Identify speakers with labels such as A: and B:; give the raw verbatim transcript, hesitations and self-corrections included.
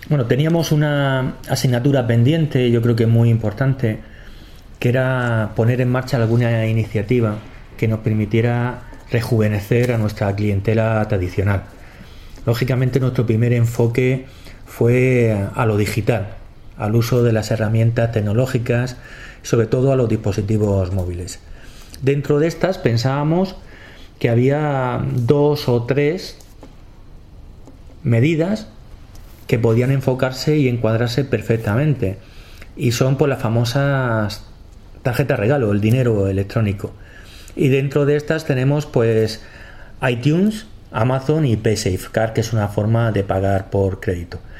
A: Bueno, teníamos una asignatura pendiente, yo creo que muy importante, que era poner en marcha alguna iniciativa que nos permitiera rejuvenecer a nuestra clientela tradicional. Lógicamente, nuestro primer enfoque fue a lo digital, al uso de las herramientas tecnológicas, sobre todo a los dispositivos móviles. Dentro de estas pensábamos que había dos o tres medidas que podían enfocarse y encuadrarse perfectamente, y son pues las famosas tarjetas regalo, el dinero electrónico. Y dentro de estas tenemos pues iTunes, Amazon y PaySafeCard, que es una forma de pagar por crédito.